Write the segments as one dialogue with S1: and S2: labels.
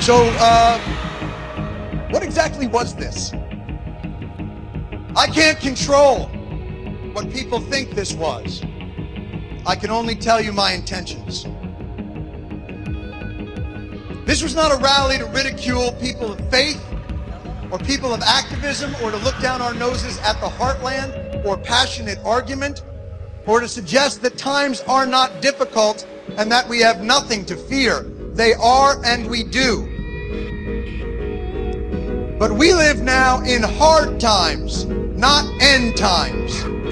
S1: So, what exactly was this? I can't control what people think this was. I can only tell you my intentions. This was not a rally to ridicule people of faith or people of activism or to look down our noses at the heartland or passionate argument or to suggest that times are not difficult and that we have nothing to fear. They are, and we do. But we live now in hard times, not end times.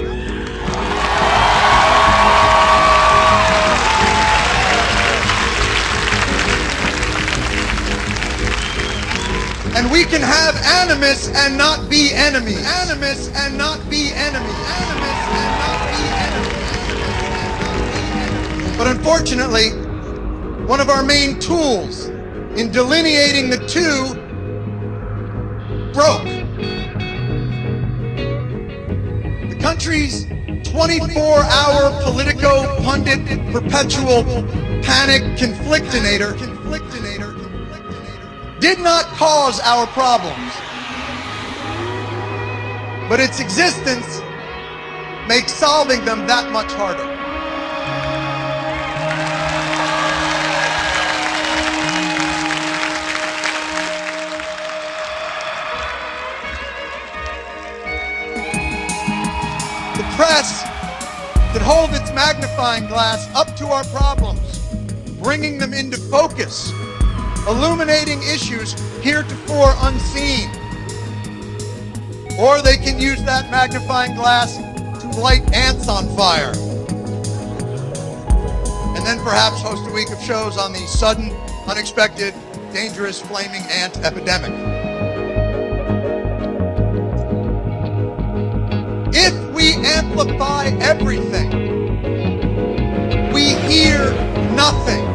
S1: And we can have animus and not be enemies. Animus and not be enemies. Animus and not be enemies. But unfortunately, one of our main tools in delineating the two broke. The country's 24-hour Politico pundit perpetual panic conflictinator did not cause our problems, but its existence makes solving them that much harder. The press could hold its magnifying glass up to our problems, bringing them into focus, illuminating issues heretofore unseen. Or they can use that magnifying glass to light ants on fire. And then perhaps host a week of shows on the sudden, unexpected, dangerous flaming ant epidemic. If we amplify everything, we hear nothing.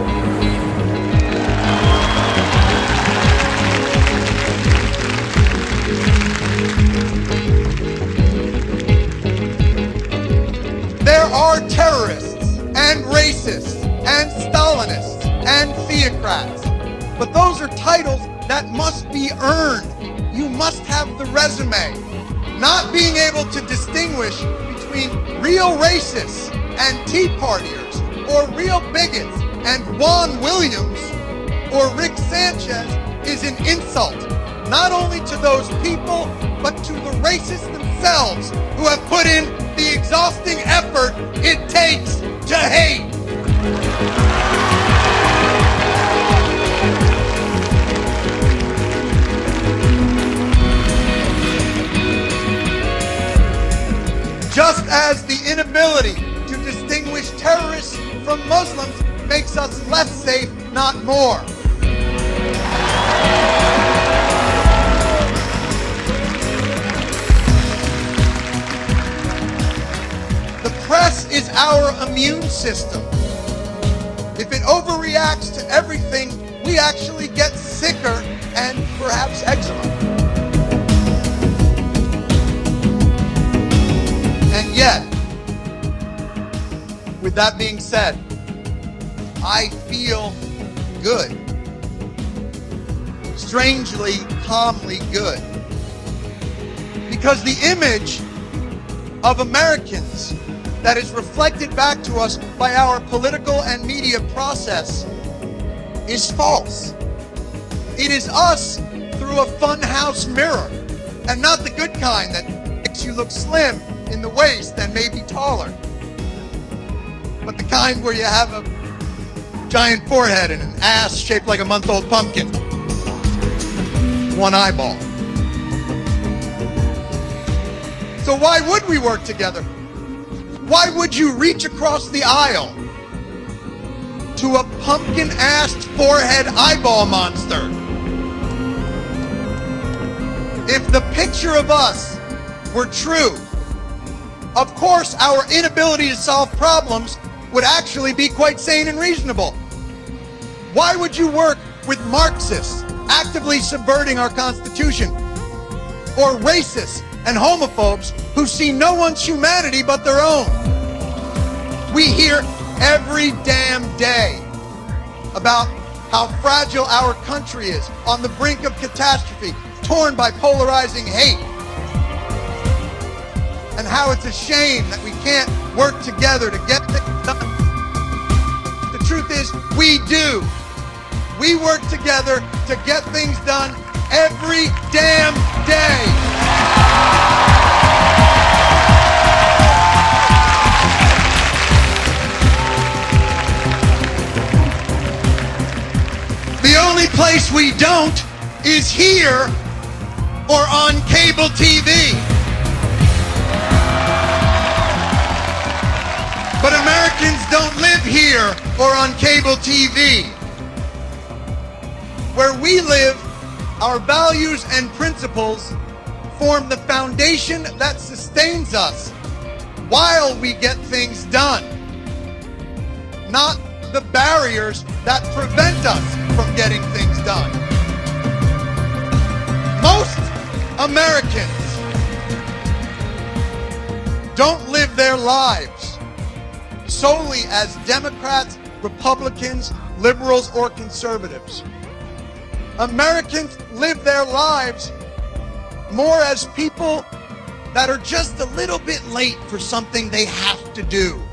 S1: There are terrorists and racists and Stalinists and theocrats, but those are titles that must be earned. You must have the resume. Not being able to distinguish between real racists and Tea Partiers or real bigots and Juan Williams or Rick Sanchez is an insult, not only to those people, but to the racists themselves who have put in the exhausting effort it takes to hate. Just as the inability to distinguish terrorists from Muslims makes us less safe, not more. The press is our immune system. If it overreacts to everything, we actually get sicker and perhaps eczema. And yet, with that being said, I feel good. Strangely, calmly good. Because the image of Americans that is reflected back to us by our political and media process is false. It is us through a funhouse mirror, and not the good kind that makes you look slim in the waist and maybe taller, but the kind where you have a giant forehead and an ass shaped like a month-old pumpkin, one eyeball. So why would we work together? Why would you reach across the aisle to a pumpkin-assed forehead eyeball monster? If the picture of us were true, of course our inability to solve problems would actually be quite sane and reasonable. Why would you work with Marxists actively subverting our Constitution, or racists and homophobes who see no one's humanity but their own? We hear every damn day about how fragile our country is, on the brink of catastrophe, torn by polarizing hate, and how it's a shame that we can't work together to get things done. The truth is, we do. We work together to get things done every damn day. The only place we don't is here or on cable TV. But Americans don't live here or on cable TV. Where we live, our values and principles form the foundation that sustains us while we get things done, not the barriers that prevent us from getting things done. Most Americans don't live their lives solely as Democrats, Republicans, liberals, or conservatives. Americans live their lives more as people that are just a little bit late for something they have to do.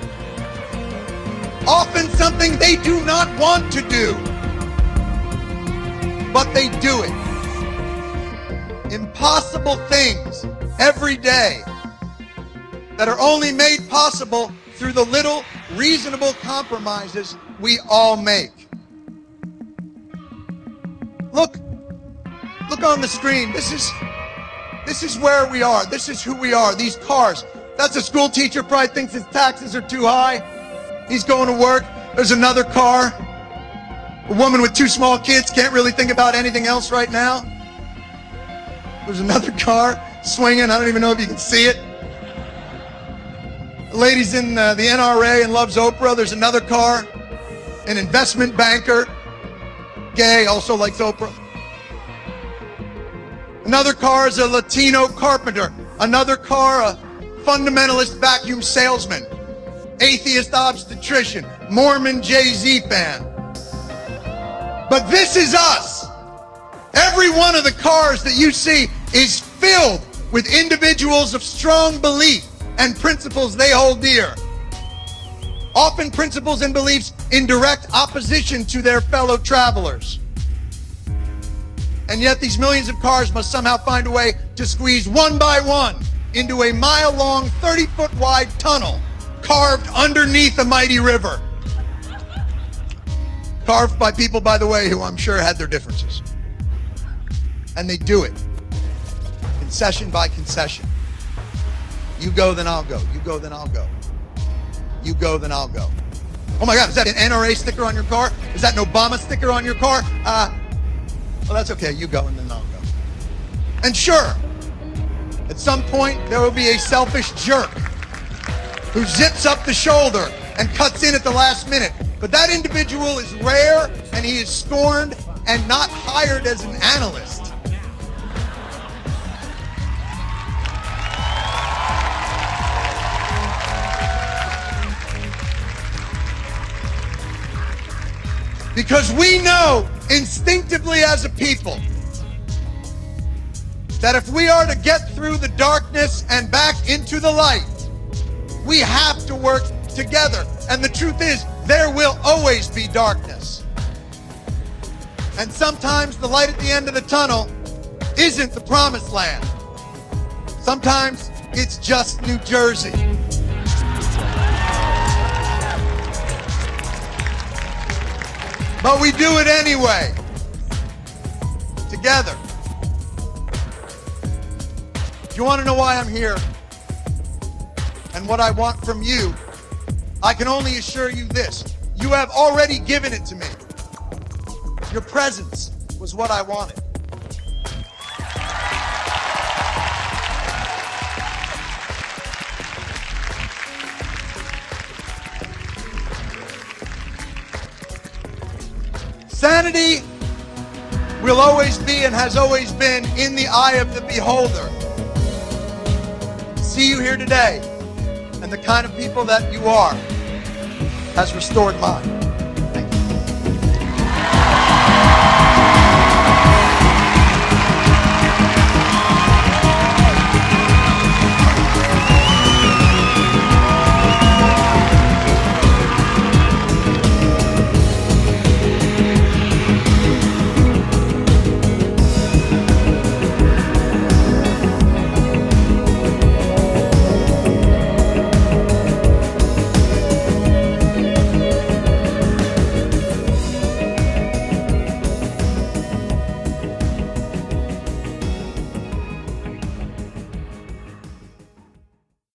S1: Often something they do not want to do, but they do it. Impossible things every day that are only made possible through the little reasonable compromises we all make. Look on the screen. This is where we are. This is who we are. These cars. That's a school teacher, probably thinks his taxes are too high. He's going to work. There's another car. A woman with 2 small kids can't really think about anything else right now. There's another car swinging. I don't even know if you can see it. The lady's in the NRA and loves Oprah. There's another car. An investment banker. Gay, also likes Oprah. Another car is a Latino carpenter. Another car, a fundamentalist vacuum salesman. Atheist obstetrician. Mormon Jay-Z fan. But this is us. Every one of the cars that you see is filled with individuals of strong belief and principles they hold dear. Often principles and beliefs in direct opposition to their fellow travelers. And yet these millions of cars must somehow find a way to squeeze one by one into a mile-long, 30-foot wide tunnel carved underneath a mighty river. Carved by people, by the way, who I'm sure had their differences. And they do it, concession by concession. You go, then I'll go. You go, then I'll go. You go, then I'll go. Oh my God, is that an NRA sticker on your car? Is that an Obama sticker on your car? Well, that's okay. You go, and then I'll go. And sure, at some point, there will be a selfish jerk who zips up the shoulder and cuts in at the last minute. But that individual is rare, and he is scorned and not hired as an analyst. Because we know instinctively as a people that if we are to get through the darkness and back into the light, we have to work together. And the truth is, there will always be darkness. And sometimes the light at the end of the tunnel isn't the promised land. Sometimes it's just New Jersey. But we do it anyway, together. If you want to know why I'm here and what I want from you, I can only assure you this. You have already given it to me. Your presence was what I wanted. Sanity will always be and has always been in the eye of the beholder. To see you here today and the kind of people that you are has restored mine.